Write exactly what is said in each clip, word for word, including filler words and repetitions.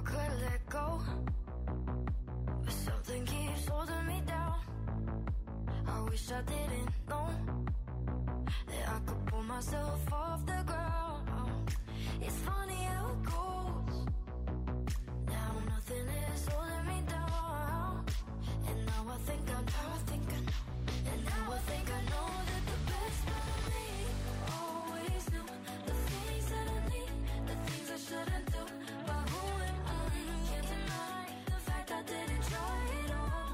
could let go, but something keeps holding me down. I wish I didn't know that I could pull myself off the ground. It's funny how it goes. Now nothing is holding me down, and now I think I know, I think I know, and now I think I know that the best part of me always knew the things that I need, the things I shouldn't do. But who am I? Can't deny the fact I didn't try it all.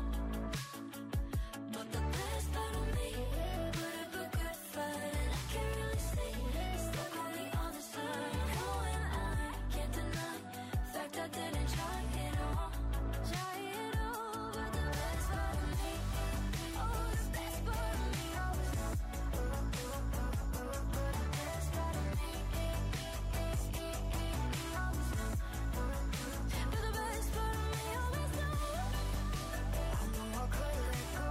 But the best part of me put up a good fight, and I can't really see it's stuck on the other side. Who am I? Can't deny the fact I didn't try it all. Try it all, but the best part of me, oh, the best part of me always knows. But the best part of me always knows. But the best part of me always knows. I know I could let go.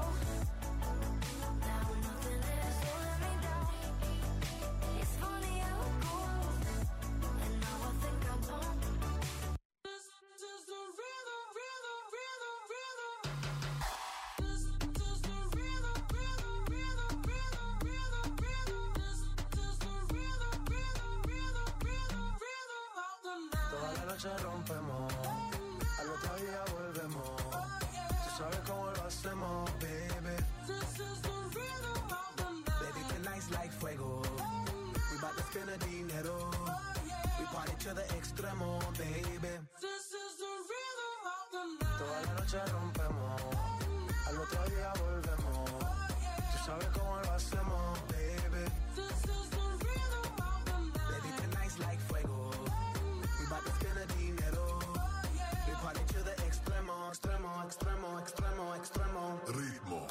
Now nothing is holding me down. It's funny how it goes, and now I think I don't. This is the rhythm, rhythm, rhythm, rhythm. This is the rhythm, rhythm, rhythm, rhythm, rhythm, rhythm. This is the rhythm, rhythm, rhythm, rhythm, rhythm of the night. Toda la noche rompemos, al otro día volvemos. Tú sabes cómo lo hacemos, baby. This is the rhythm of the night. Baby, tonight's like fuego. We bout to spend the dinero. We party to the extremo, baby. This is the rhythm of the night. Toda la noche rompemos, al otro día volvemos. Tú sabes cómo lo hacemos, baby. This is the rhythm of the night. Baby, tonight's like fuego. We bout to spend the dinero. We party to the extremo, extremo, extremo, extremo, extremo. Ritmo.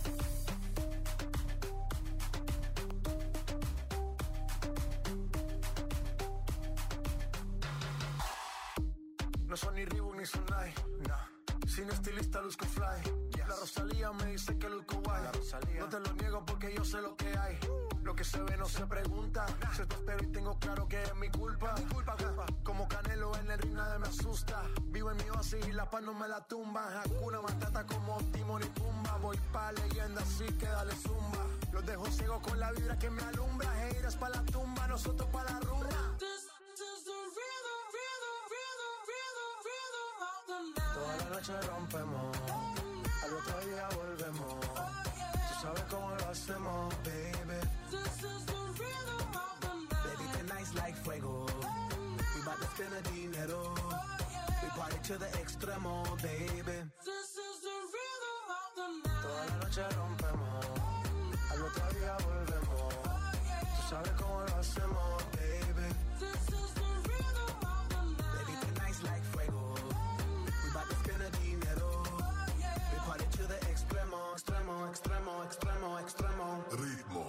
No son ni Reebok ni Sonai, nah. Sin estilista luzco fly. Yes. La Rosalía me dice que luzco guay. No te lo niego porque yo sé lo que hay. Lo que se ve no se pregunta. Nah. Se te espero y tengo claro que es mi culpa. Mi culpa, culpa. Como Canelo en el ring nadie me asusta. Vivo en mi oasis y la paz no me la tumba. Hakuna Matata como Timon y Pumba. Voy pa' leyenda así que dale zumba. Los dejo ciego con la vibra que me alumbra. Heiras pa' la tumba, nosotros pa' la rumba. This is the rhythm, rhythm, rhythm, rhythm, rhythm of the night. Toda la noche rompemos, al otro día volvemos. Tú sabes cómo lo hacemos, baby. This is the rhythm of the night. Baby, tonight's like fuego. We bout to spend the dinero. We party to the extremo, baby. This is the rhythm of the night. Toda la noche rompemos, al otro día volvemos. Tú sabes cómo lo hacemos, baby. This is the rhythm of the night. Baby, tonight's like fuego. We bout to spend the dinero. We party to the extremo, extremo, extremo, extremo, extremo. Ritmo.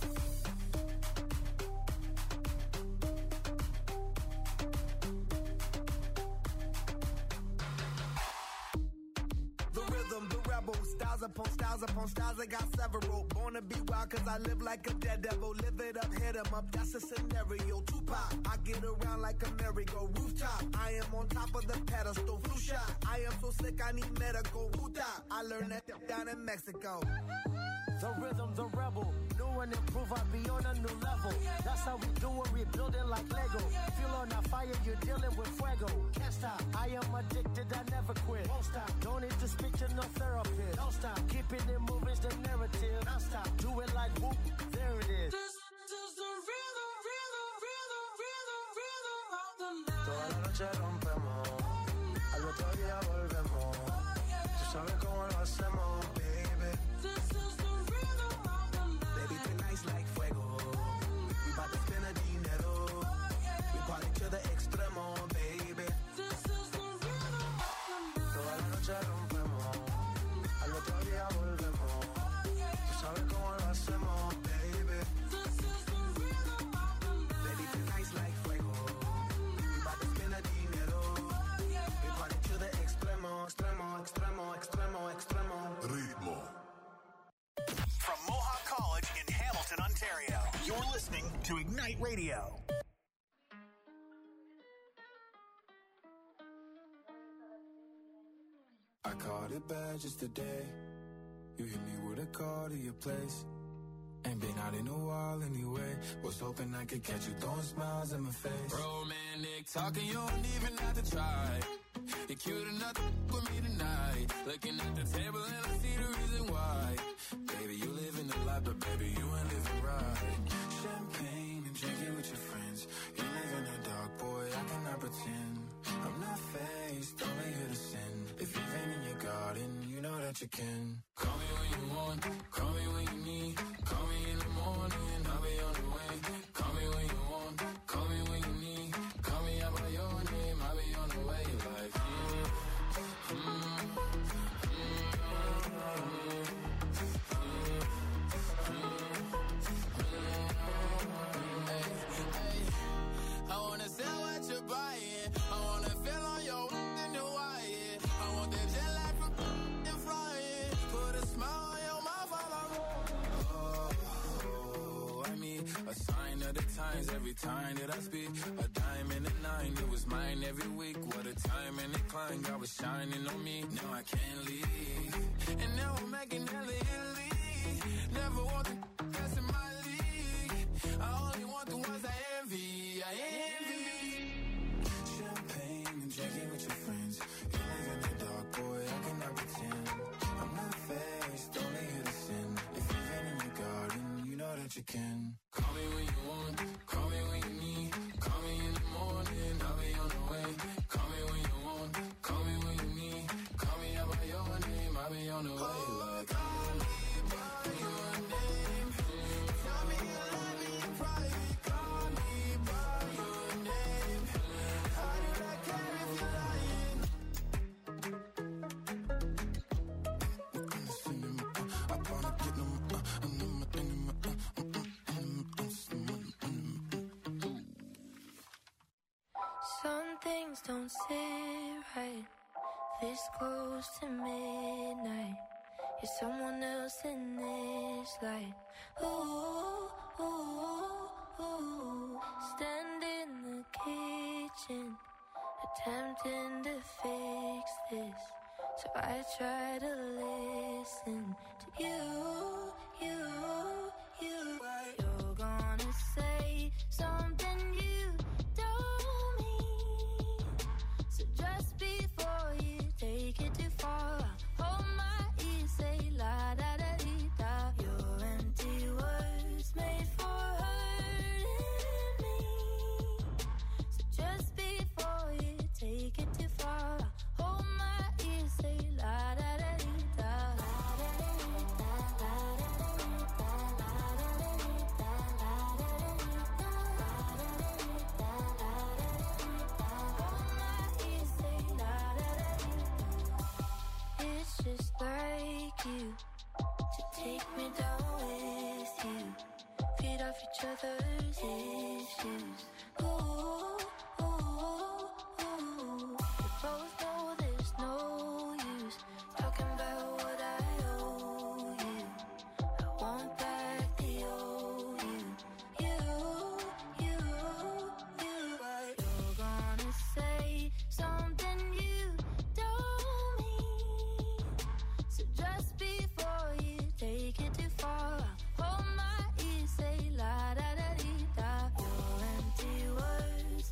The rhythm, the rebel, styles upon styles upon styles, I got several. Born to be wild cause I live like a dead devil. Live it up, hit 'em up, that's a scenario. Tupac, I get around like a merry-go rooftop. I am on top of the pedestal, flu shot. I am so sick I need medical. Puta, I learned that down in Mexico. The rhythm, the rebel, new and improve, I be on a new level. That's how we do it, we building like Lego. Feel on a fire, you're dealing with fuego. Can't stop, I am addicted, I never quit. Won't stop, don't need to speak to no therapist. Don't stop, keeping it moving's the narrative. Don't stop, do it like whoop, there it is. This is the rhythm, rhythm, rhythm, rhythm, rhythm of the night. Toda la noche rompemos, al otro día volvemos. Tú sabes cómo lo hacemos, baby. This is the rhythm of the night. Baby, tonight's like fuego. We bout to spend the dinero. We party to the extremo, baby. This is the rhythm of the night. Toda la noche rompemos, al otro día volvemos. Tú sabes cómo lo hacemos, baby. This is the rhythm of the night. Baby, tonight's like fuego. We bout to spend the dinero. We party to the extremo, extremo, extremo, extremo, extremo. Ritmo. From Mohawk College in Hamilton, Ontario, you're listening to Ignite Radio. caught it bad just today. You hit me with a call to your place. Ain't been out in a while anyway. Was hoping I could catch you throwing smiles in my face. Romantic talking, you don't even have to try. You're cute enough to with me tonight. Looking at the table and I see the reason why. Baby, you live in the life, but baby, you ain't living right. Champagne and drinking with your friends. You live in the dark, boy, I cannot pretend. I'm not faced, only here to sin. If you've been in your garden, you know that you can. Call me when you want, call me when you need. Call me in the morning, I'll be on the way. Call me when you want, call me when you need. Call me out by your name, I'll be on the way. Like, mm, mm, mm, hey, hey. I wanna sell what you're buying. I wanna feel on your in the wire. I want that jet lag from and flying. Put a smile on your mouth while I'm oh, I mean, a sign of the times every time that I speak. A dime and a nine, it was mine every week. What a time and a climb, God was shining on me. Now I can't leave, and now I'm making hella Italy. Never want the best in my league. I only want the ones I envy. I envy. Champagne and drinking with your friends. You live in the dark, boy, I cannot pretend. I'm not faced, only here to sin. If you've been in your garden, you know that you can. Call me when you want, call me when you need. Call me in the morning, I'll be on the way. Call me when you want, call me when you need. Call me out by your name, I'll be on the way. Like, call me by your name. Tell me you love me in private. Call me by your name. How did I care if you're lying? I wanna get them, uh, and them, and them, uh, Some things don't sit right. This close to midnight. You're someone else in this light. Ooh, ooh, ooh. Stand in the kitchen, attempting to fix this. So I try to listen to you, you, you. You're gonna say something you don't mean. So just before you take it too far, hold my ear, say la da da dee da. Your empty words made for hurting me. So just before you take it too far, hold my ear, say la da da dee da. It's just like you to take me down with you, feed off each other's issues. Ooh, ooh, ooh. We both know there's no use talking about what I owe you. I want back the old you, you, you, you. You're gonna say something you don't mean. So just before you take it too far, hold my ear, say la da da dee da. Your empty words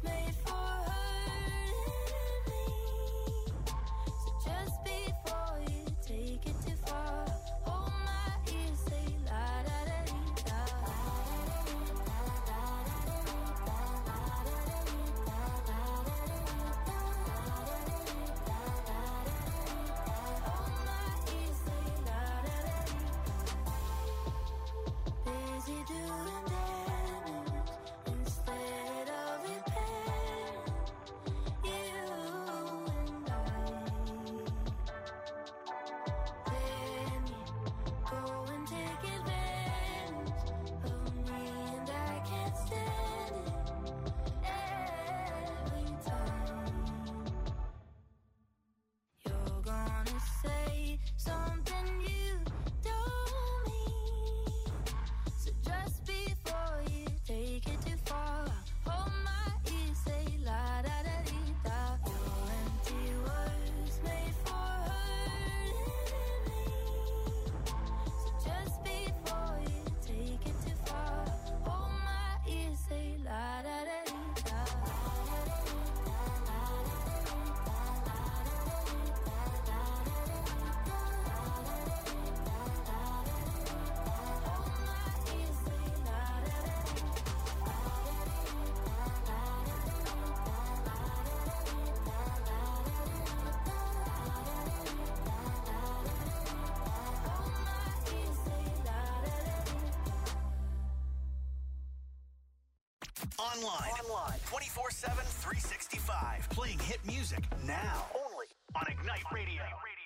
Online. Online. twenty-four seven, three sixty-five. Playing hit music now. Only on Ignite Radio.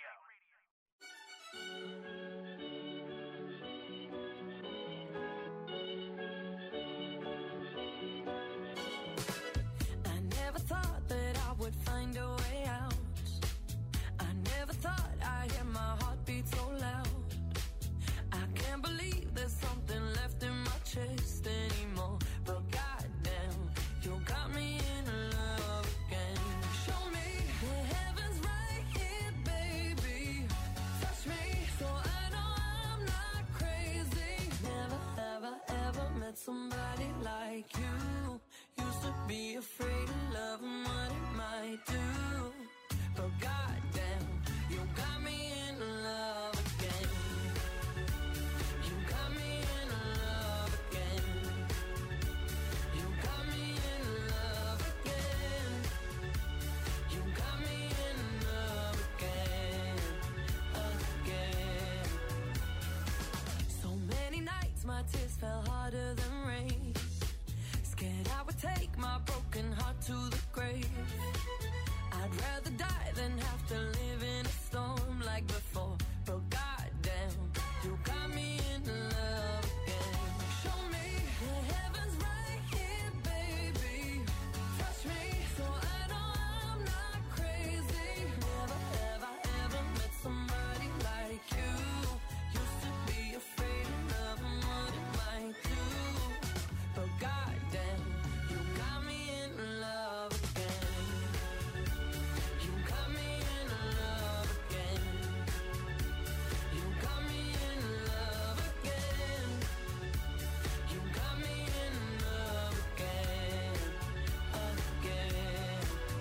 I never thought that I would find a way out. I never thought I'd hear my heartbeat so loud. I can't believe there's something left in my chest anymore. But goddamn, you got me in love again. Show me the heavens right here, baby. Touch me so I know I'm not crazy. Never, ever, ever met somebody like you. Used to be afraid of love and what it might do. But goddamn, you got me in love again. You got me in love again. You got me in love again. You got me in love again, again. So many nights my tears fell harder than rain. Scared I would take my broken heart to the grave. I'd rather die than have to live in a storm like before. But goddamn, you got me in love again. Show me the heavens right here, baby. Touch me so I know I'm not crazy. Never, ever, ever met somebody like you. Used to be afraid of love and what it might do. But goddamn, you got me in love again. You got me in love again. You got me in love again. You got me in love again, again.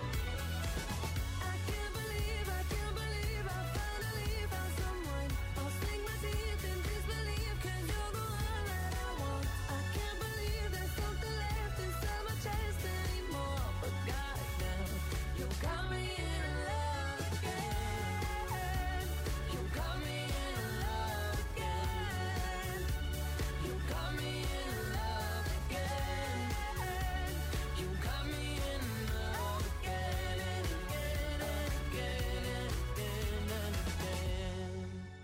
I can't believe, I can't believe I finally found someone. I'll sink my teeth in disbelief 'cause you're the one that I want. I can't believe there's something left inside my chest anymore. But goddamn, you got me in love again. You got me in love again. You got me in love again. You got me in love again and again and again and again and again.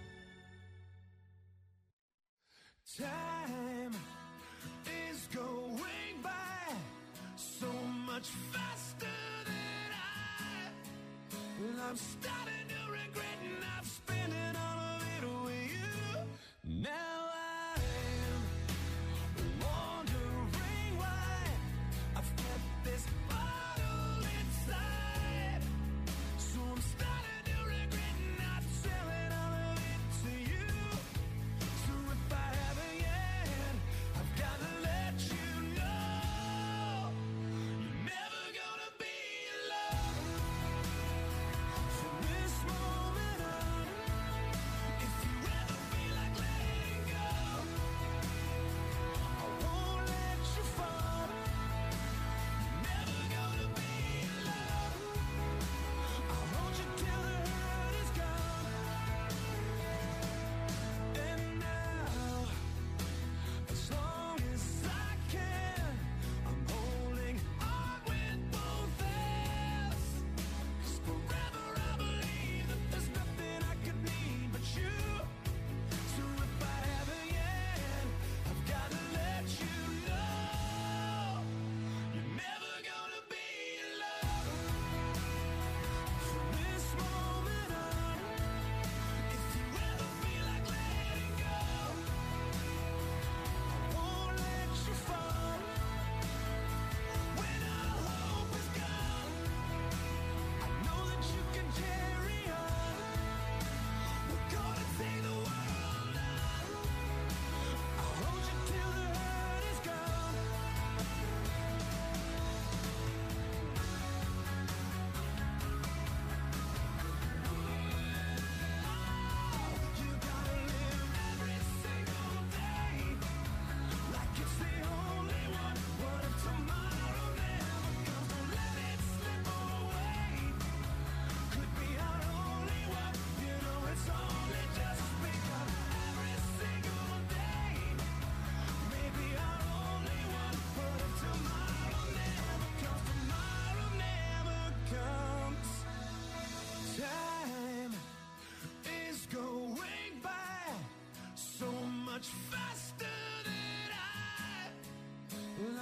Time is going by so much faster than I. Well, I'm starting to regret not spending all of it with you. Now I'm wondering why I've kept this bottle inside. So I'm starting to regret not selling all of it to you. So if I haven't yet, I've got to let you know you're never gonna be alone. So this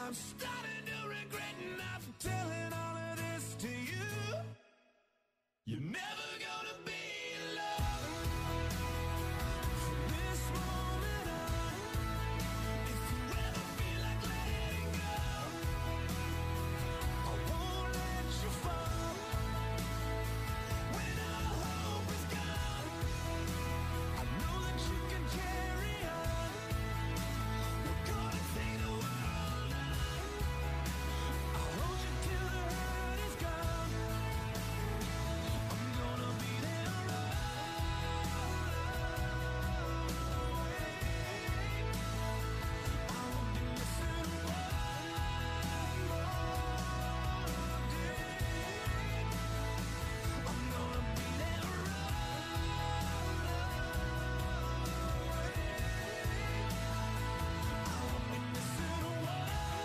I'm starting to regret not telling all of this to you. You're never gonna be alone from this moment on. If you ever feel like letting go, I won't let you fall. When all hope is gone, I know that you can carry on. We're gonna take the world on. I'll hold you till the hurt is gone. I'm gonna be there I won't be missing one more day. I'm gonna be there I won't be missing one more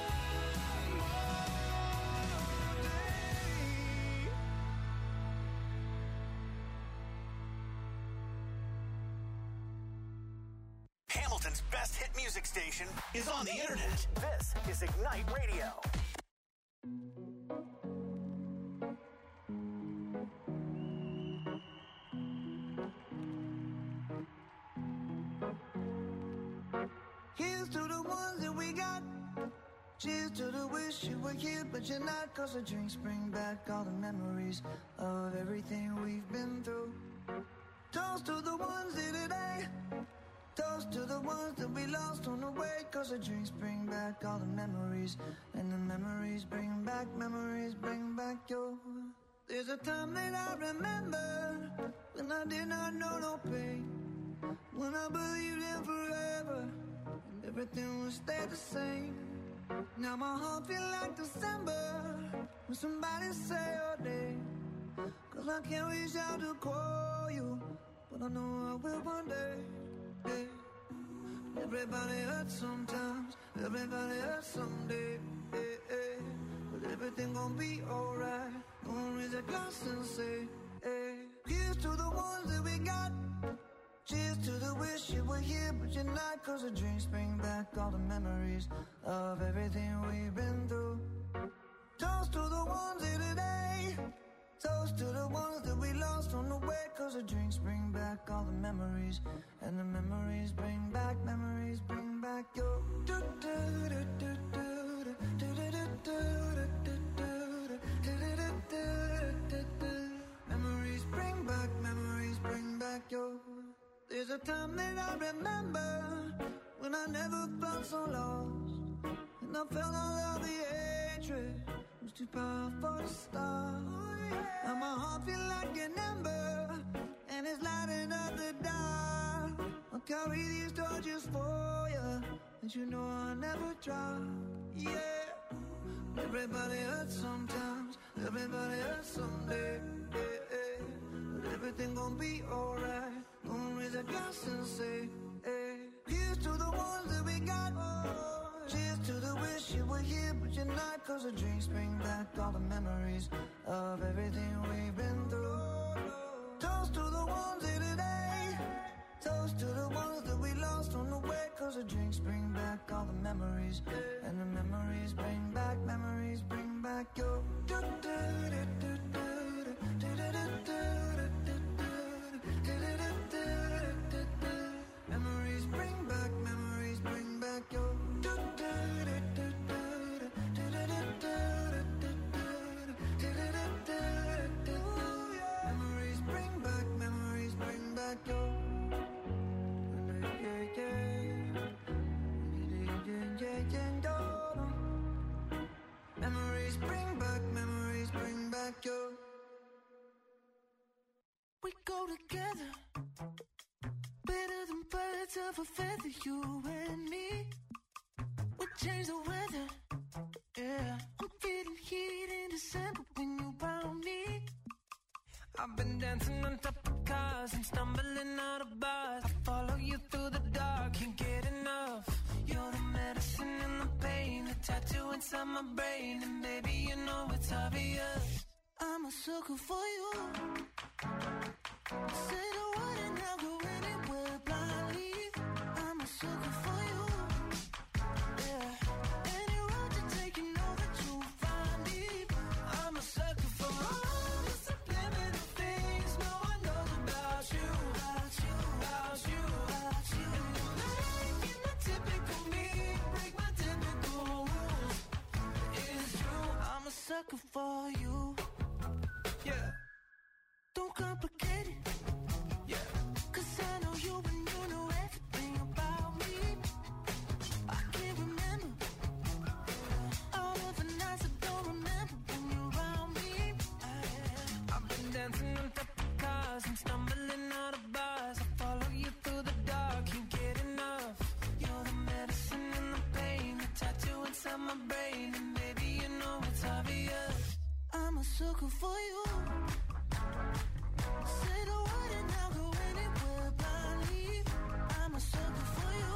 day. Hamilton's best hit music station is on the internet. This is Ignite Radio. Here's to the ones that we got. Cheers to the wish you were here, but you're not. Cause the drinks bring back all the memories of everything we've been through. Toast to the ones here today. Toast to the ones that we lost on the way. Cause the drinks bring back all the memories. And the memories bring back, memories bring back your. There's a time that I remember when I did not know no pain. When I believed in forever and everything would stay the same. Now my heart feel like December when somebody say your name. Cause I can't reach out to call you, but I know I will one day. Hey. Everybody hurts sometimes, everybody hurts someday. Hey, hey. But everything gon' be alright. Gonna raise a glass and say, hey. Here's to the ones that we got. Cheers to the wish you were here, but you're not. Cause the drinks bring back all the memories of everything we've been through. Toast to the ones here today. Toast to the ones that we lost on the way. Cause the drinks bring back all the memories. And the memories bring back, memories bring back your. Memories bring back, memories bring back your. There's a time that I remember when I never felt so lost. And I felt all of the hatred was too powerful to stop. Now my heart feel like an ember and it's lighting up the dark. I'll carry these torches for you, and you know I'll never drop. Yeah. Everybody hurts sometimes, everybody hurts someday. Yeah, yeah. But everything gon' be alright. Gonna raise a glass and say, hey. Here's to the ones that we got. Oh, cheers to the wish you were here, but you're not. Cause the drinks bring back all the memories of everything we've been through. Toast to the ones here today. Toast to the ones that we lost on the way. Cause the drinks bring back all the memories. And the memories bring back, memories bring back your. Memories bring back, memories bring back your. Memories bring back, memories bring back your. Memories bring back, memories bring back your. We go together, better than birds of a feather, you and me. We change the weather, yeah. I'm feeling heat in December when you found me. I've been dancing on top of cars and stumbling out of bars. I follow you through the dark, can't get enough. You're the medicine and the pain, the tattoo inside my brain. And baby, you know it's obvious, I'm a sucker for you. Say the word and I'll go anywhere blindly. I'm a sucker for you. Yeah. Any road you sucker for you. Yeah. Don't complicate it. Yeah. Cause I know you and you know everything about me. I can't remember all of the nights I don't remember when you're around me. I, I've been dancing on top of cars and stumbling out of bars. I follow you through the dark, can't get enough. You're the medicine and the pain, the tattoo inside my brain, and baby you know it's obvious. I'm a sucker for you. Say the word and I'll go anywhere blindly. I'm a sucker for you.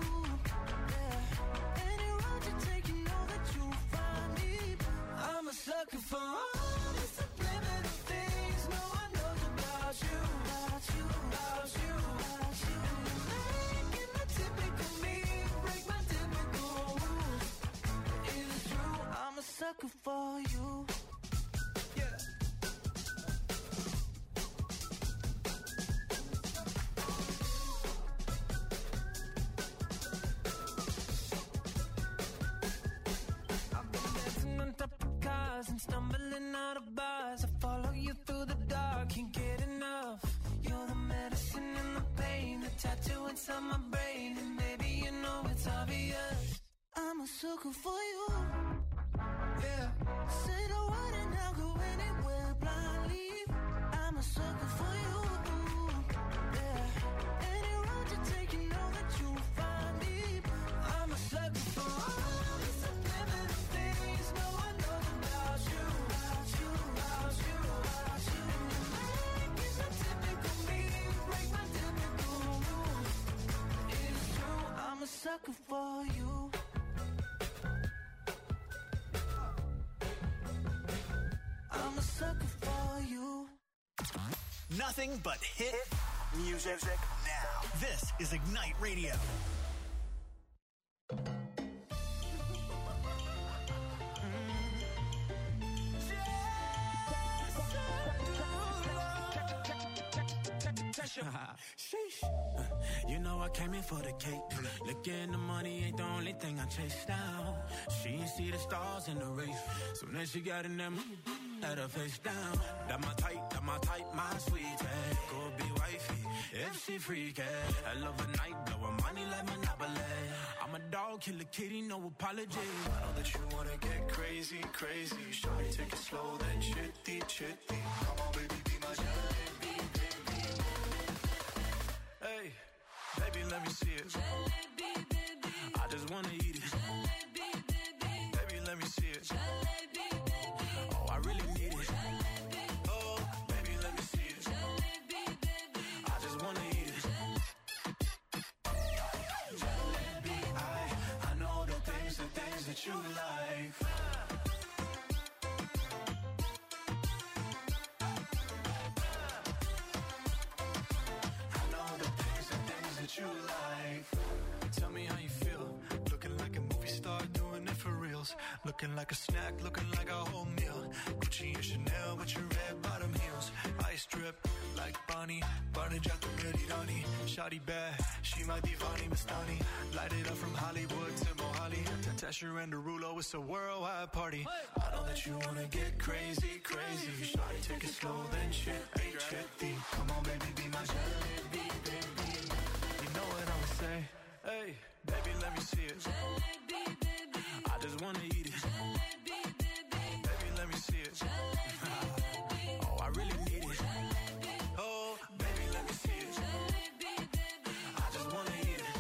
Yeah. Any road you take, you know that you'll find me. I'm a sucker for all the subliminal things no one knows about you. About you, about you, about you. Making the typical me break my typical rules. It's true, I'm a sucker for you. Yeah. And stumbling out of bars, I follow you through the dark, can't get enough. You're the medicine and the pain, the tattoo inside my brain, and baby you know it's obvious. I'm a sucker for you. Yeah. Say the word and I'll go anywhere blindly. I'm a sucker for you. Yeah. Any road you take, you know that you'll find me. I'm a sucker for all the subliminal things no one knows about you, about you, about you, about you. Making the typical me break my typical rules. It's true, I'm a sucker for you. I'm a sucker for you. Nothing but hit music now. This is Ignite Radio. Sheesh. You know I came in for the cake. Looking the money ain't the only thing I chase down. She ain't see the stars in the race. Soon as she got in them, had her face down. That my type, that my type, my sweetie. Go be wifey, if she freaky. I love a night, blowin' money like Monopoly. I'm a dog, kill a kitty, no apology. I know that you wanna get crazy, crazy. Shawty, take it slow, then chitty, chitty. Come on, baby, be my jalebi, baby. Hey, baby, let me see it. Jalebi, baby. I just wanna eat it. Jalebi, baby. Baby, let me see it. Jalebi, baby. Oh, I really need it. Oh, baby, let me see it. Jalebi, baby. I just wanna eat it. Jalebi, I, I know the things, the things that you like. I know the things, the things that you like. Tell me how you feel. Looking like a movie star, doing it for reals. Looking like a snack, looking like a whole meal. Gucci and Chanel with your red bottom heels. Ice drip like Bonnie, Barney Jack the Merirani. Shawty bad, she my divani Mastani. Light it up from Hollywood to Mohali. Tesher and Derulo, it's a worldwide party. I know that you wanna get crazy, crazy. Shawty, take it slow, then chitty, chitty. Come on, baby, be my jalebi, baby. You know what I'ma say? Hey, baby, let me see it. Jalebi, baby. I just wanna eat it. Jalebi, baby. Baby, let me see it. Oh, I really need it. Oh, baby, let me see it. I just wanna eat it.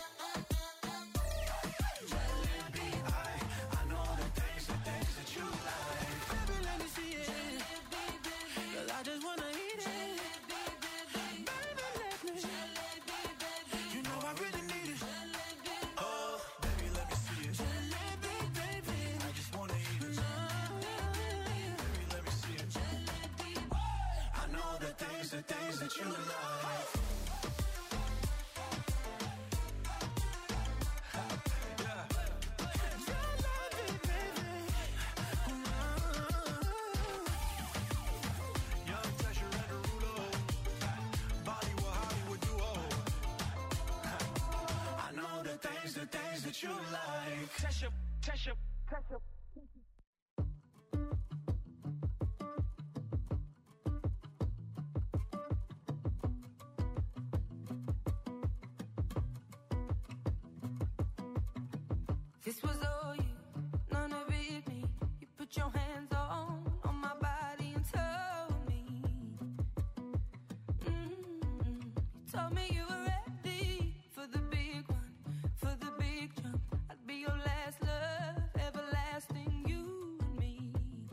Jalebi, I, I know the things, the things that you like. Baby, let me see it. Cause I just wanna eat it. Baby, let me. You know I really need it. Oh, baby, let me see it. I just wanna eat it. Baby, let me see it. I know the things, the things that you like. Young Tesher and Derulo, Bollywood, Hollywood duo. I know the things, the things that you like. Tesha, Tesha, Tesha. told me you were ready for the big one, for the big jump. I'd be your last love, everlasting, you and me.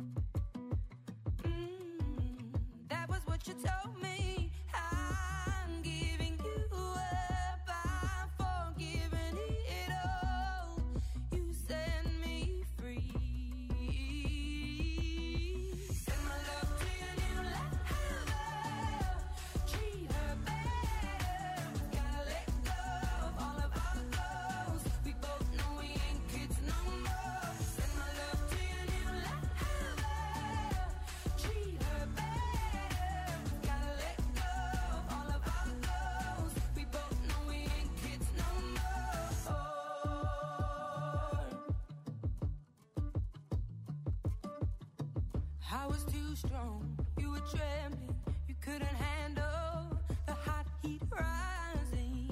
Mm, that was what you told me. I'm giving you up, I'm forgiving it all. You set me free. Send my love to your new lover. Treat her better. Gotta let go of all of our goals. We both know we ain't kids no more. Send my love to your new lover. Treat her better. Gotta let go of all of our goals. We both know we ain't kids no more. I was too strong, you were trembling, you couldn't handle the hot heat rising.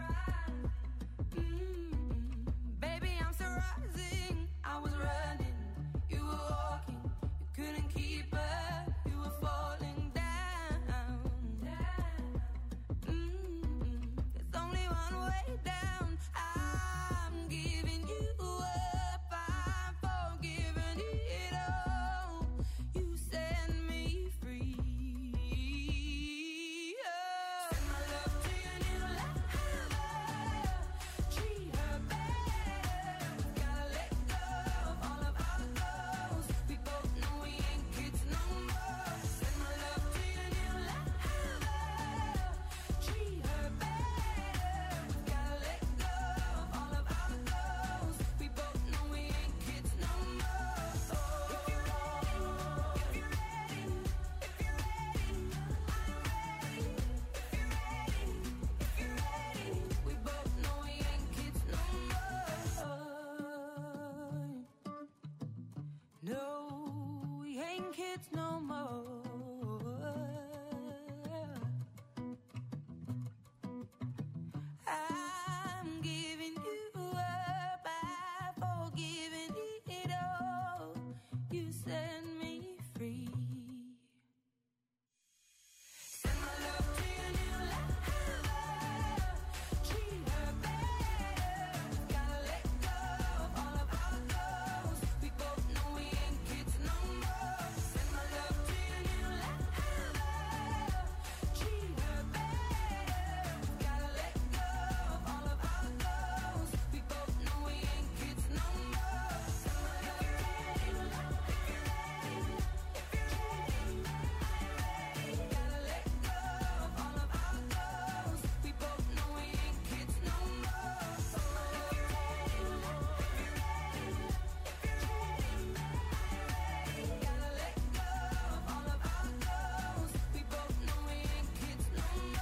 Mm, baby, I'm still rising. I was running, you were walking, you couldn't keep up, you were falling down. Mm, there's only one way down. I'm giving you up, I'm forgiving it all. You set me free. Oh. Send my love to your new lover. Treat her better. Gotta let go of all of our goals. We both know we ain't kids no more. Send my love to your new lover. Treat her better. Gotta let go of all of our goals. We both know we ain't kids no more. If you're ready, if you're ready, if you're ready, I'm ready. If you're ready, if you're ready, we both know we ain't kids no more. No, we ain't kids no more. I'm giving you up, I'm forgiving it all. You set me free. Send my love to your new lover. Treat her better. Gotta let go of all of our goals. We both know we ain't kids no more. Send my love to your new lover. Treat her better. Gotta let go of all of our goals. We both know we ain't kids no more. Send my love. If you're ready, if you're ready, if you're ready, I'm ready. Gotta let go of all of our goals. We both know we ain't kids no more. If you're ready, if you're ready, if you're ready, I'm ready. Gotta let go of all of our goals. We both know we ain't kids no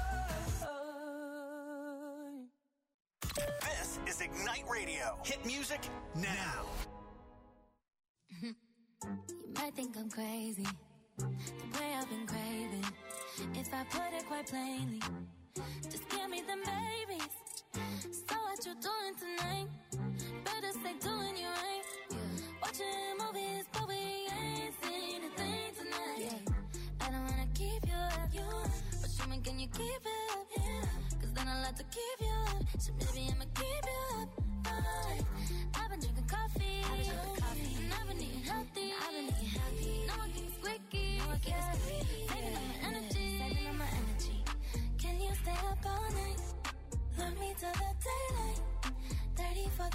more. This is Ignite Radio. Hit music now. You might think I'm crazy, the way I've been craving. If I put it quite plainly, just give me them babies. So what you doing tonight? Better stay doing you right. Watching movies, but we ain't seen a thing tonight. I don't wanna keep you up, but show me, can you keep it up? Cause then I'll have to keep you up. So maybe I'ma keep you up. Alright. I've been drinking coffee, I've been drinking coffee, and I've been eating healthy. I've been eating healthy. Now I get squeaky, now I get squeaky. Saving up my energy, saving up my energy. Can you stay up all night? Love me till the daylight. Thirty for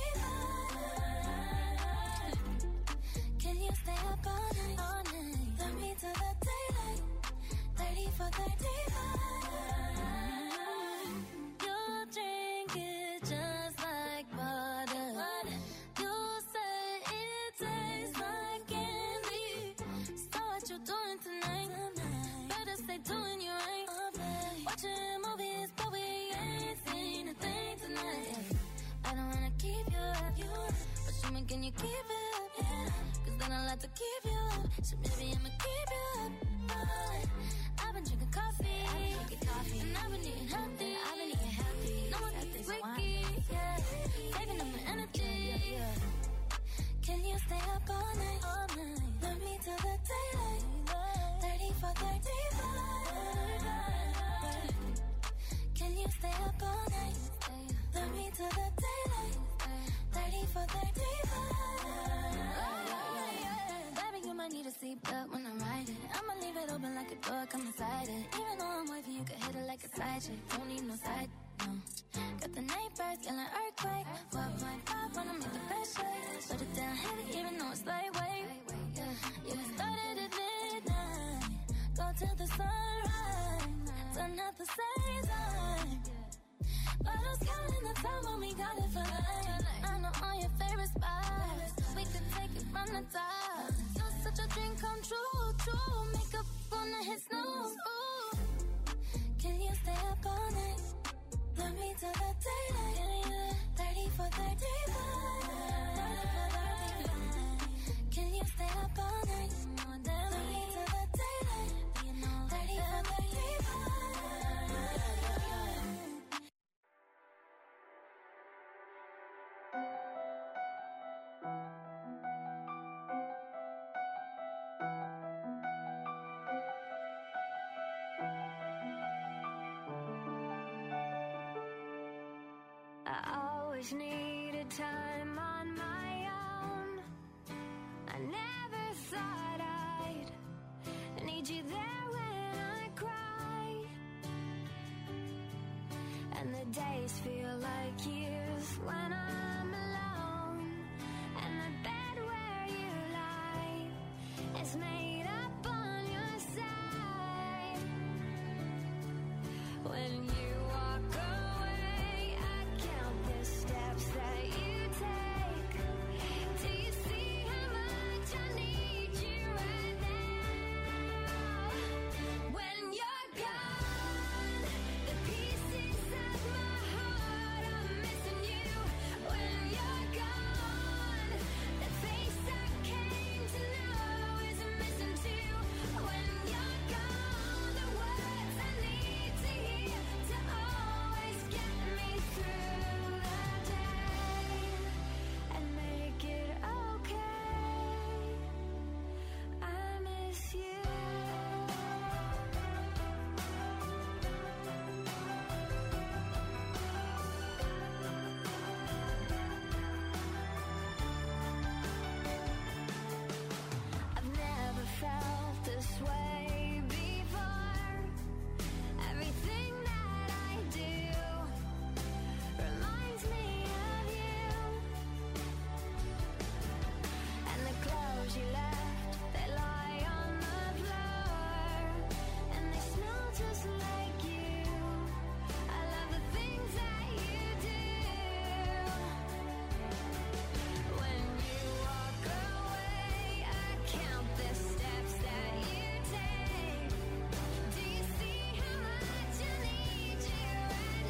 thirty-five. Can you stay up all night? All night. Love me till the daylight. Thirty for thirty-five. You drink it just like water. You say it tastes like candy. So what you doing tonight? Better stay doing you right. Watching movies, but we ain't seen a thing tonight. I don't wanna keep you up, but show me, can you keep it up? Cause then I'll have to keep you up. So maybe I'ma keep you up. Alright. I've been drinking coffee, I've been drinking coffee, and I've been eating healthy. I've been eating healthy. No one can wiki, yeah. Saving up my energy. Can you stay up all night? All night. Love me till the daylight. Thirty for thirty-five. for thirty-five. Baby, you might need a seatbelt when I'm riding. I'ma leave it open like a door, come inside it. Even though I'm wavy, you can hit it like a side chick. Don't need no side, no. Got the neighbors yelling earthquake. four point five wanna make the best shake. Shut it down heavy, even though it's lightweight. Yeah, you started at midnight. Go till the sunrise. Turn out the same time. Bottles counting the time when we got it for life. I know all your favorite spots. We could take it from the top. You're such a dream come true, true. Makeup gonna hit snooze. Ooh. Can you stay up all night? Love me till the daylight. thirty for thirty-five. Can you stay up all night? Love me till the daylight. thirty for thirty-five. I always needed time on my own. I never thought I'd need you there when I cry. And the days feel like years when I'm alone. And the bed where you lie is made up on your side. When you walk away, I count the steps that you take. Do you see how much I need you right now? When you're gone, the pieces of my heart are missing you. When you're gone, the face I came to know is missing too. When you're gone, the words I need to hear to always get me through the day and make it okay. I miss you. I've never felt this way before. Everything that I do reminds me of you. And the clothes you left, they lie on the floor. And they smell just like you. I love the things that you do. When you walk away, I count the steps that you take. Do you see how much I need you right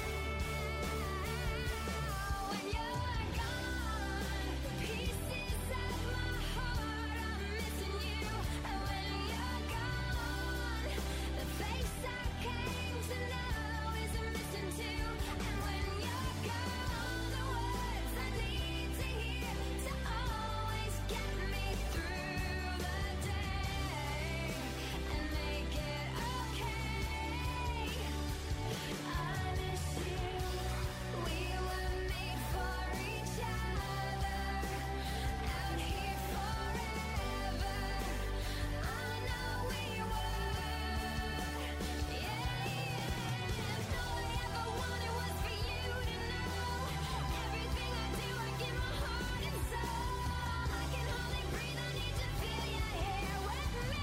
now? When you're gone, the pieces of my heart are missing you. And when you're gone, the face I came to know is missing too. And when you're gone, the words I need to hear to always get me through the day and make it okay. I miss you. We were made for each other. Out here forever. I know we were. Yeah, yeah. And all I ever wanted was for you to know. Everything I do, I give my heart and soul. I can hardly breathe. I need to feel your hair with me.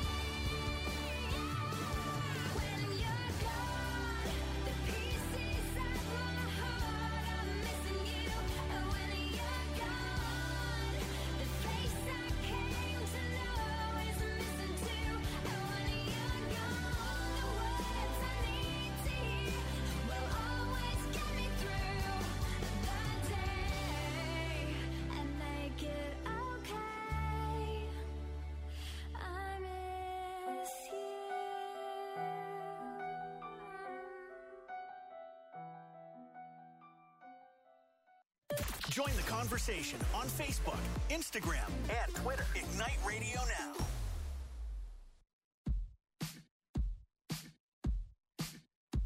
When you're gone, the pieces of my heart are missing you. And when you're gone, the face I came to know is missing too. And when you're gone, the words I need to hear will always get me through the day and make it okay. I miss you. Join the conversation on Facebook, Instagram, and Twitter. Ignite Radio Now.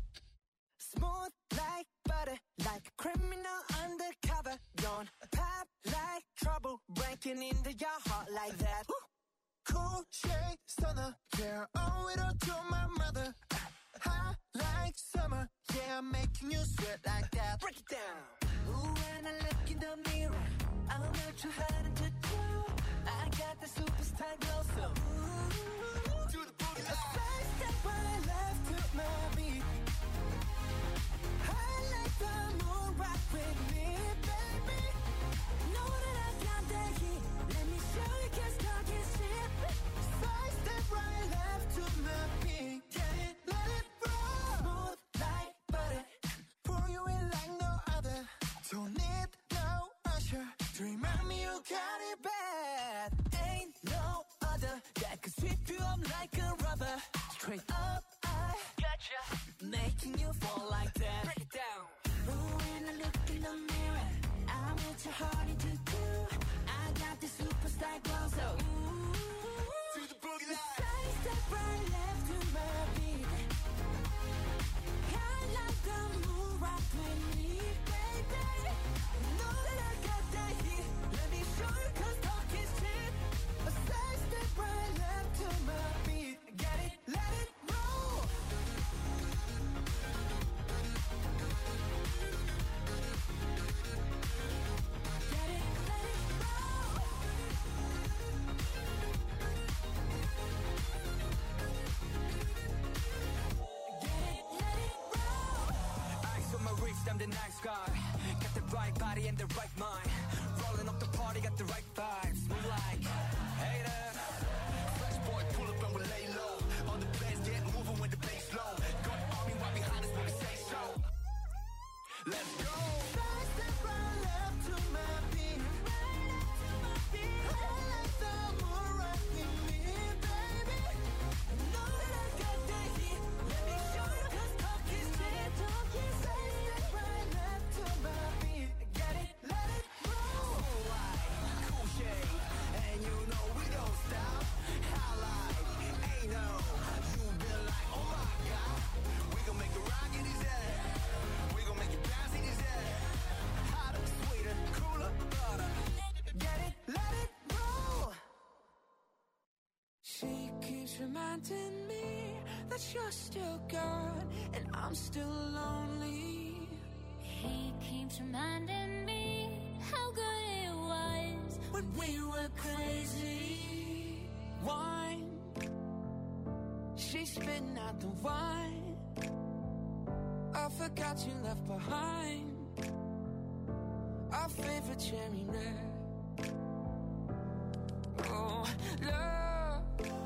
Smooth like butter, like a criminal undercover. Don't pop Like trouble breaking into your heart like that. Cool shade stunner, yeah, owe it all to my mother. Hot like summer, yeah, I'm making you sweat like that. Break it down. Ooh, when I look in the mirror, I'm not too hard to do. I got the superstar glow, so ooh, Do the boogie a side step right left to my beat. I like the moon rock with me, baby. Know that I got that heat. Let me show you, can't start this shit. Side step right left to my beat. Get it, let it roll. Smooth like butter. Pour you in like no other. Don't need no usher to remind me you got it bad. Ain't no other that could sweep you up like a rubber. Straight up, I gotcha, making you fall like that. Break it down. Ooh, when I look in the mirror, I'm what your heart into do. I got the superstar glow, so ooh, Do the boogie line. side step right left to my beat. I like the moon rock with me, baby. Know that I got that heat. Let me show you, 'cause talk is cheap. A side step right left to my beat. Get it, let it roll. Get it, let it roll. Get it, let it roll. Ice on my wrist, I'm the nice guy. Got the right body and the right mind. Rolling up the party, got the right vibes. Move like haters. Fresh boy, pull up and we lay low. All the players get moving with the bass low. Got army right behind us when we say so. Let's go. Side step right left to my beat. I like the moon rock with me, baby. Know that I got that heat. Let me show you, 'cause talk is cheap. Talk is Side step right left to my beat. Get it, let it roll. Cool shade, and you know we don't stop. Highlight, ain't no. You been like, oh my god. We gon' make it rock in his head. We gon' make it bounce in his head. Hotter, sweeter, cooler, butter. Get it, let it roll. She keeps reminding me that you're still gone and I'm still lonely. He keeps reminding me how good it was When we were crazy, wine. She's spitting out the wine. I forgot you left behind our favorite cherry red. Oh, love,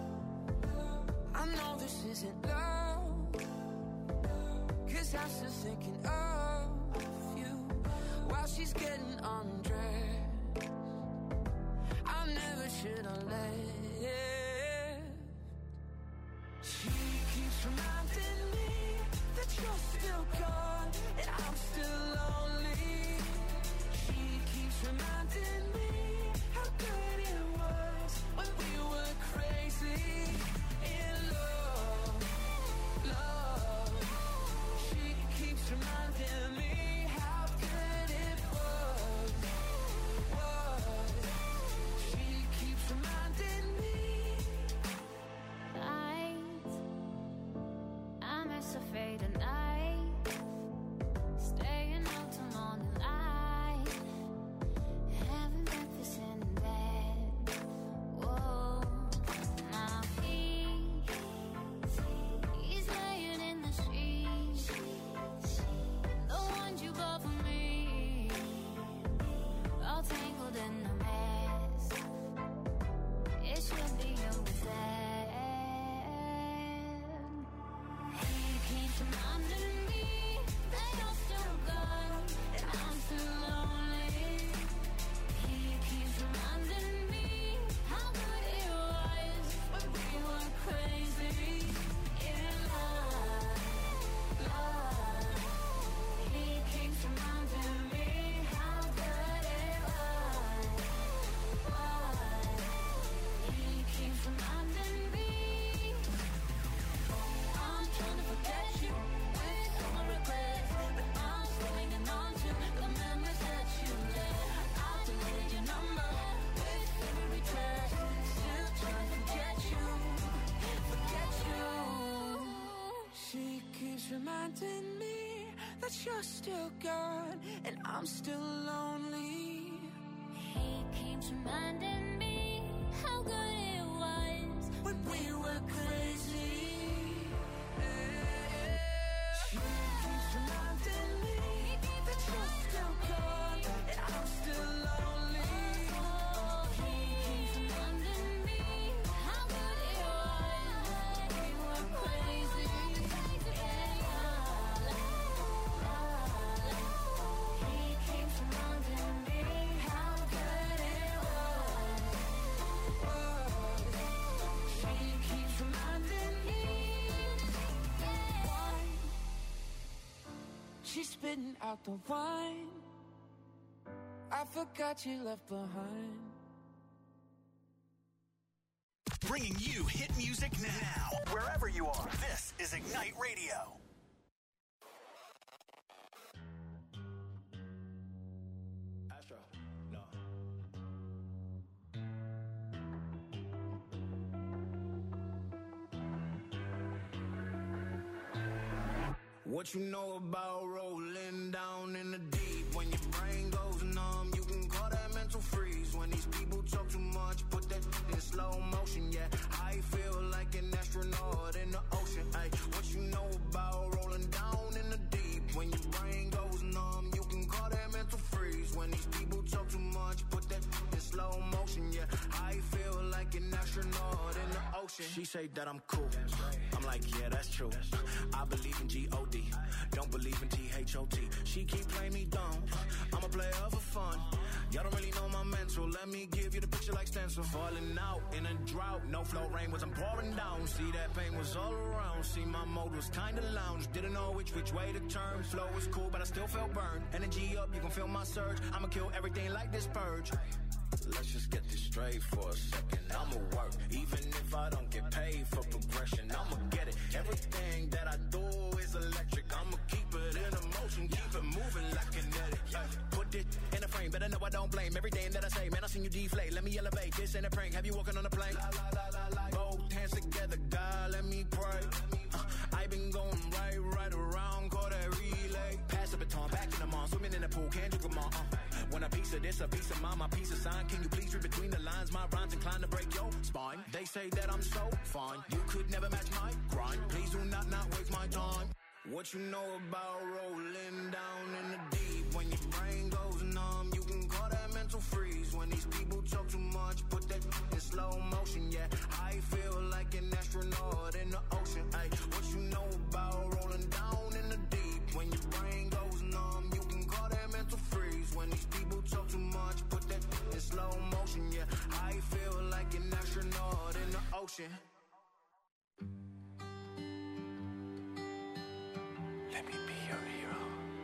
I know this isn't love, 'cause I'm still thinking of you while she's getting undressed. I never should have left. She keeps reminding me that you're still gone and I'm still lonely. She keeps reminding me how good it was when we were crazy in love, love. She keeps reminding me how good it was, was. She keeps reminding me. night. I miss a faded night, staying out till morning light. Haven't been reminding me that you're still gone and I'm still lonely. He keeps reminding me how good it was when we were crazy. She keeps reminding me that you're still gone and I'm still lonely. He keeps reminding me how good it was when we were crazy. He keeps reminding me how good it was. She keeps reminding me why she's spitting out the wine I forgot you left behind. Bringing you hit music now, wherever you are. This is Ignite Radio. Astro, no. What you know about rolling down in the deep? When your brain goes numb, you can call that mental freeze. When these people talk too much, put that in slow motion. Yeah, I feel like an astronaut in the ocean. Ay, what you know about rolling down in the deep? When your brain goes numb, you can call that mental freeze. When these people talk too much, put that in slow motion. Yeah, I feel like an astronaut in the ocean. She say that I'm cool. I'm like, yeah, that's true. I believe in G O D. Don't believe in T H O T. She keep playing me dumb. I'm a player for fun. Y'all don't really know my mental. Let me give you the picture like stencil. Falling out in a drought. No flow rain was I'm pouring down. See that pain was all around. See my mode was kinda lounge. Didn't know which which way to turn. Flow was cool, but I still felt burned. Energy up, you can feel my surge. I'ma kill everything like this purge. Let's just get this straight for a second. I'ma work, even if I don't get paid for progression. I'ma get it. Everything that I do is electric. I'ma keep it in motion, keep it moving like kinetic. Yeah. Put it in a frame, better know I don't blame everything that I say. Man, I seen you deflate. Let me elevate. This ain't a prank. Have you walking on a plane? La, la, la, la, la. Both hands together, God, let me pray. Uh, I been going right, right around, call that relay. Pass the baton, back in the mall, swimming in the pool, can't drink them all. Uh. When a piece of this, a piece of mine, my piece of sign. Can you please read between the lines? My rhymes inclined to break your spine. They say that I'm so fine. You could never match my grind. Please do not not waste my time. What you know about rolling down in the deep? When your brain goes numb, you can call that mental freeze. When these people talk too much, put that in slow motion. Yeah, I feel like an astronaut in the ocean. Ay, what you know about rolling down in the deep? When your brain goes numb, you can call that mental freeze. When these people talk too much, put that in slow motion. Yeah, I feel like an astronaut in the ocean. Let me be your hero.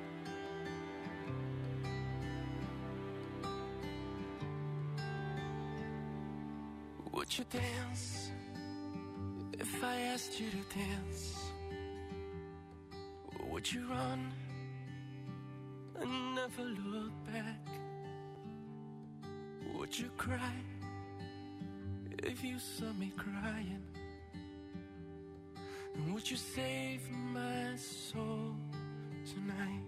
Would you dance if I asked you to dance? Or would you run and never look back? Would you cry if you saw me crying? And would you save my soul tonight?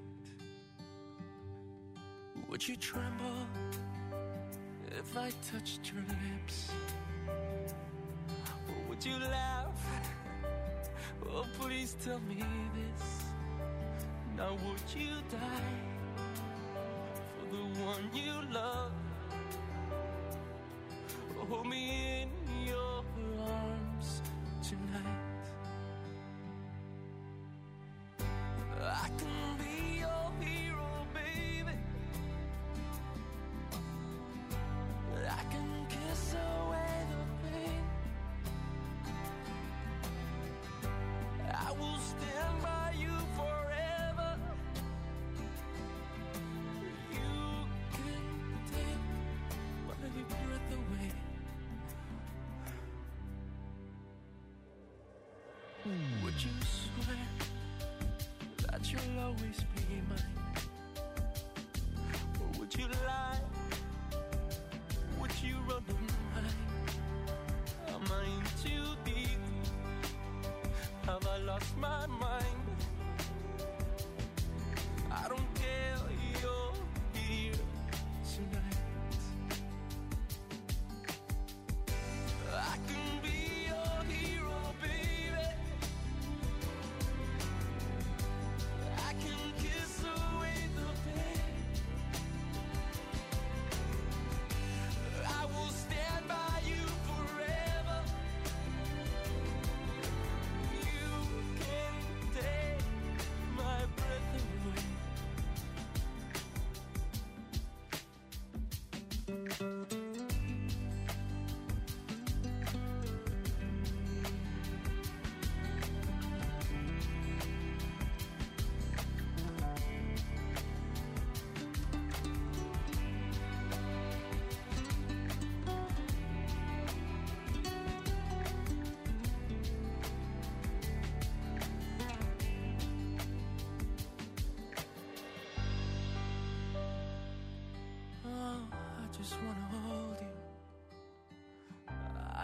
Would you tremble if I touched your lips? Or would you laugh? Oh, please tell me this. Now would you die for the one you love? Hold me in your arms tonight. I can be your hero, baby. I can kiss away the pain. I will stand by you forever. You can take my breath away. Would you swear that you'll always be mine? Or would you lie? Would you run a line? Am I in too deep? Have I lost my mind?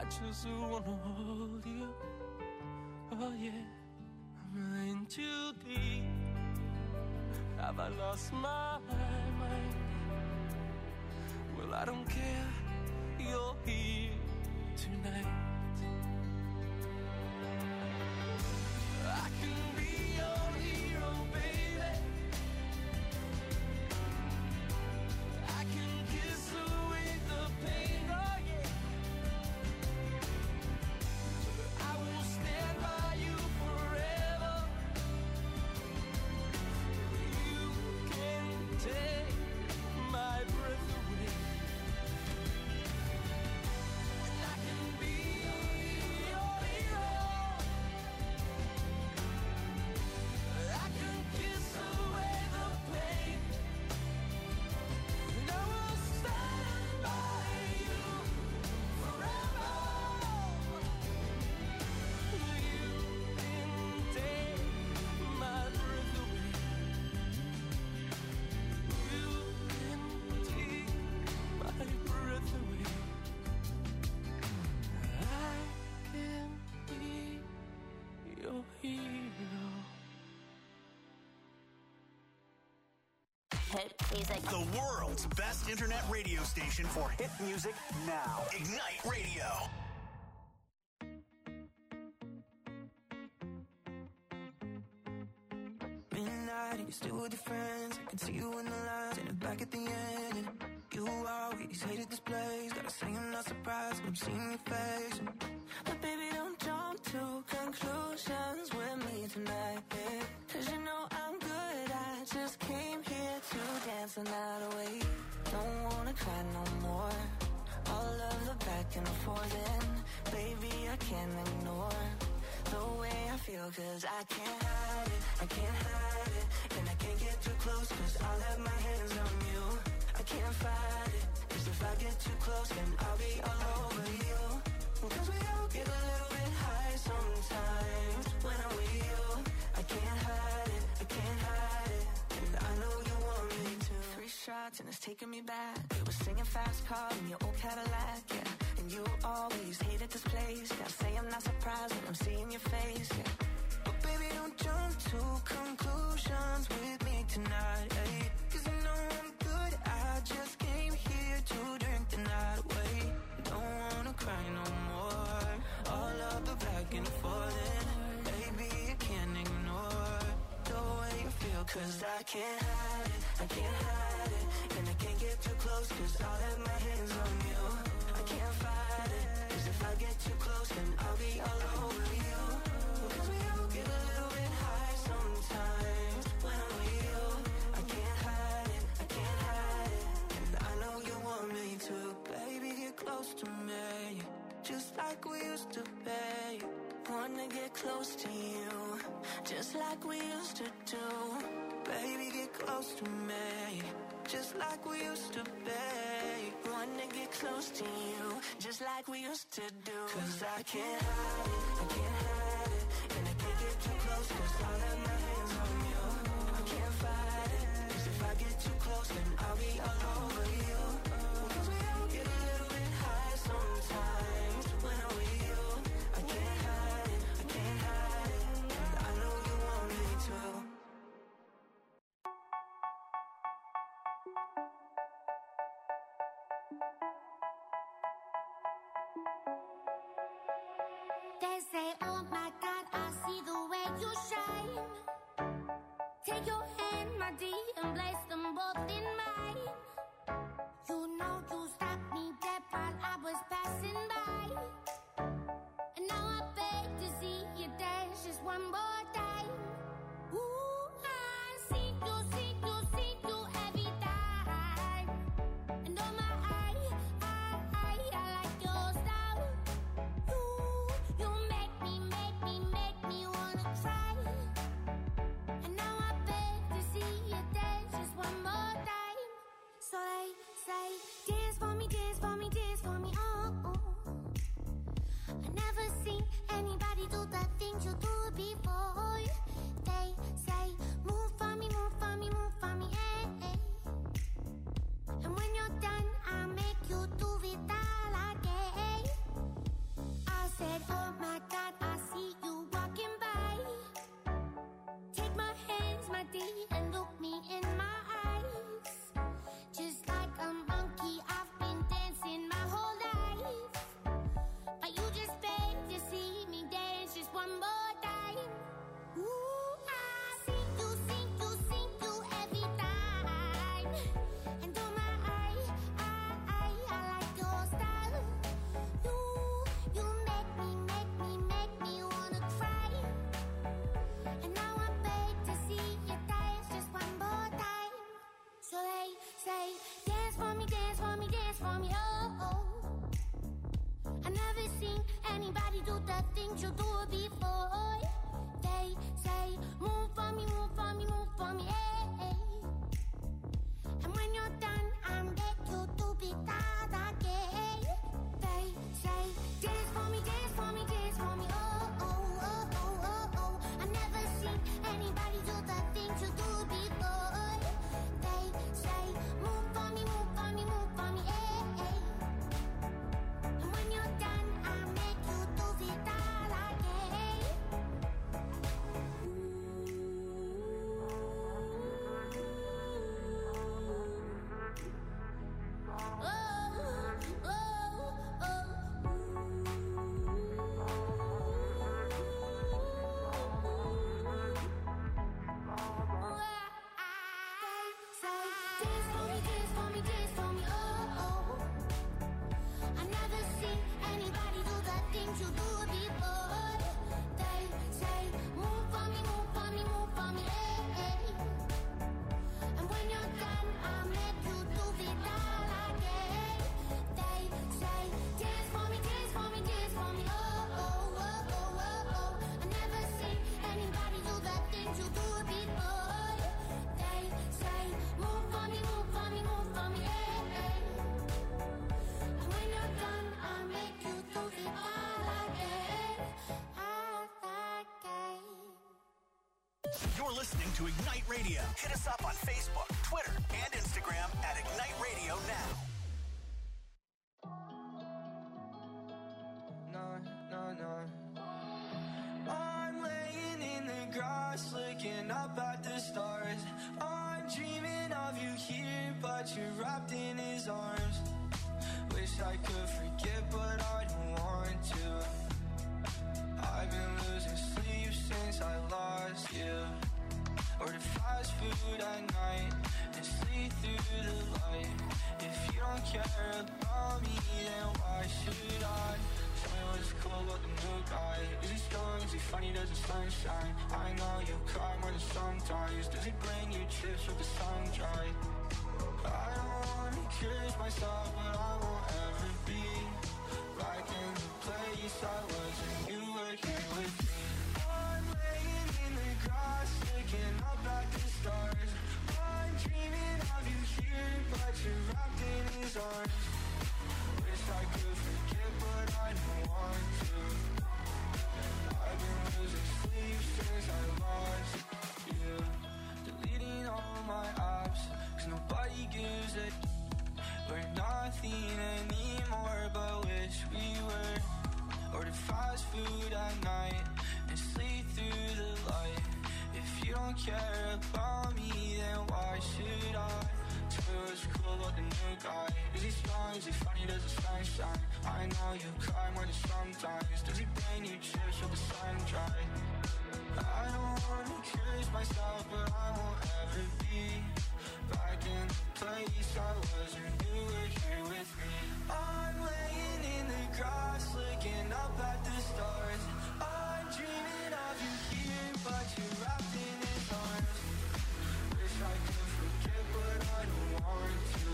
just wanna hold you. Oh yeah, am I in too deep? Have I lost my mind? Well, I don't care, you're here tonight. I can be your hero, baby. I can kiss away the pain, oh yeah. I will stand by you forever. You can take my breath away. And I can be your hero. I can kiss away the pain. And I will stand by you forever. You can take my breath away. You can take my breath away. I can be your hero. Hit music. The world's best internet radio station for hit music now. Ignite Radio. Midnight, and you're still with your friends. I can see you in the lines and back at the end. And you always hated this place. Gotta say I'm not surprised when I'm seeing your face. But baby, don't jump to conclusions with me tonight, yeah. Cause you know I'm good, I just came here to dance the night away. Don't wanna cry no more. All of the back and forth, and baby, I can't ignore the way I feel, cause I can't hide it, I can't hide it. And I can't get too close, cause I'll have my hands on you. I can't fight it, cause if I get too close, then I'll be all over you. Cause we all get a little bit high sometimes when I'm with you. I can't hide it, I can't hide it. And I know you want me to. Three shots and it's taking me back. We were singing fast car in your old Cadillac, yeah. And you always hated this place. Gotta say I'm not surprised when I'm seeing your face, yeah. But baby, don't jump to conclusions with me tonight, eh? Cause you know I'm good, I just came here to drink the night away. Don't wanna cry no more. All of the back and forth, and baby, you can't ignore the way you feel, cause I can't hide it, I can't hide it. And I can't get too close, cause I'll have my hands on you. I can't fight it, cause if I get too close, then I'll be all over you. Cause we all get a little bit high sometimes when I'm with you. I can't hide it, I can't hide it. And I know you want me to. Baby, get close to me, just like we used to be. Wanna get close to you, just like we used to do. Baby, get close to me, just like we used to be. Wanna get close to you, just like we used to do. Cause I can't hide it, I can't hide it. And I can't get too close, cause I'll have my hands on you. I can't fight it, cause if I get too close, then I'll be all over you. Cause we all get a little bit high sometimes when I'm with you. I can't hide it, I can't hide it. And I know you want me to. They say, oh my God, I see the way you shine. Take your hand, my dear, and place them both in mine. You know you stopped me dead while I was passing by. And now I beg to see you dance just one more time. Ooh, I see you, see you, see you every time. And oh my, I, I, I, I like your style. You, you make me, make me, make me wanna try. And now I beg to see you dance just one more time. anybody do the things you do before. They say, move for me, move for me, move for me, hey. And when you're done, I make you do be that again. They say, dance for me, dance for me, dance for me, oh, oh, oh, oh, oh, oh. I never seen anybody do the things you do before. They say, move for me, move for me, move for me, hey, hey. And when you're done, I make you do be that again. You're listening to Ignite Radio. Hit us up on Facebook, Twitter, and Instagram at Ignite Radio Now. No, no, no. I'm laying in the grass, looking up at the stars. I'm dreaming of you here, but you're wrapped in his arms. Wish I could forget, but I don't want to. I've been losing sleep since I lost you. Order fast food at night and sleep through the light. If you don't care about me, then why should I? Tell me what's cool about the new guy. Is he strong? Is he funny? Does the sunshine? I know you cry more than sometimes. Does he bring you chips with the sun dry? I don't wanna curse myself, but I won't ever be back in the place I was when you were here with me. I'm laying in the grass, looking up at the stars. I'm dreaming of you here, but you're wrapped in his arms. Wish I could forget, but I don't want to. I've been losing sleep since I lost you. Deleting all my apps, cause nobody gives a we're nothing anymore, but wish we were. Order fast food at night and sleep through the light. If you don't care about me, then why should I? Tell me what's cool about the new guy. Is he strong? Is he funny? Does the sun shine? I know you cry more than sometimes. Does he bring you chips with the sun dry? I don't wanna curse myself, but I won't ever be back in the place I was when you were here with me. I'm laying in the grass, looking up at the stars. I'm dreaming of you here, but you're wrapped in his arms. Wish I could forget, but I don't want to.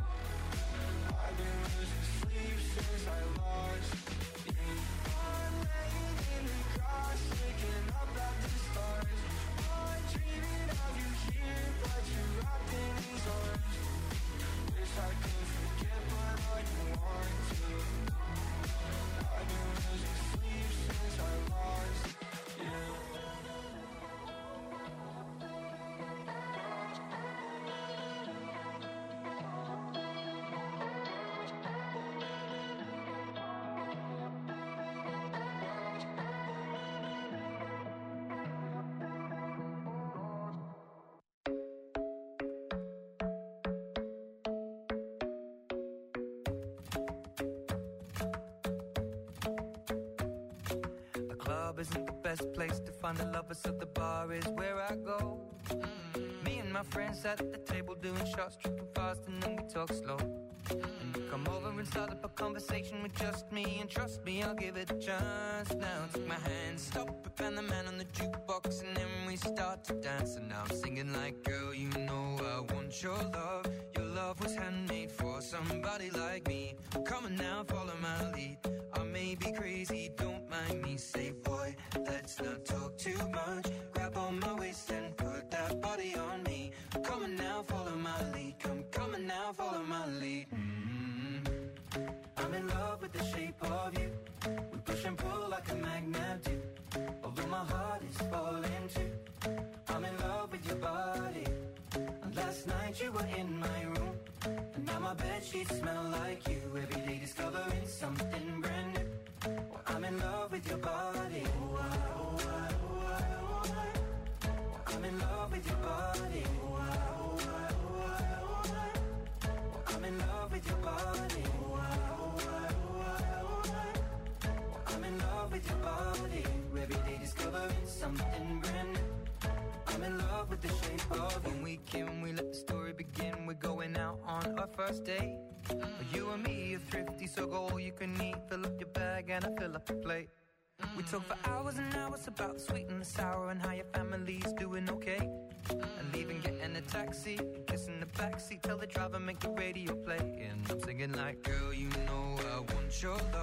I've been losing sleep since I lost you. I'm laying in the grass, looking up at the stars. I'm dreaming of you here, but you're wrapped in his arms. Wish I could forget, but I don't want to. I've been losing sleep since I lost you. Isn't the best place to find the lovers, so the bar is where I go. Mm-hmm. Me and my friends at the table doing shots, tripping fast, and then we talk slow. Mm-hmm. And you come over and start up a conversation with just me, and trust me, I'll give it a chance. Now take my hand, stop it, and the man on the jukebox, and then we start to dance. And now I'm singing like, girl, you know I want your love. Your love was handmade for somebody like me. Come on now, follow my lead. I may be crazy, crazy, don't mind me. Say, boy, let's not talk too much. Grab on my waist and put that body on me. Come on now, follow my lead. Come, come on now, follow my lead. Mm-hmm. I'm in love with the shape of you. We push and pull like a magnet do. Although my heart is falling too. I'm in love with your body. And last night you were in my room. And now my bedsheets smell like you. Every day discovering something brand new. Well, I'm in love with your body. Oh, I, oh, I, oh, I, oh, I. Well, I'm in love with your body. Oh, I, oh, I, oh, I, oh, I. Well, I'm in love with your body. Oh, I, oh, I, oh, I, oh, I. Well, I'm in love with your body. Every day discovering something brand new. I'm in love with the shape of when we came, we let the story begin. We're going out on our first date. Mm. You and me are thrifty, so go all you can eat. Fill up your bag and I fill up your plate. Mm. We talk for hours and hours about the sweet and the sour and how your family's doing okay. Mm. And leaving, getting a taxi, kissing the backseat, tell the driver make the radio play. And I'm singing like, girl, you know I want your love.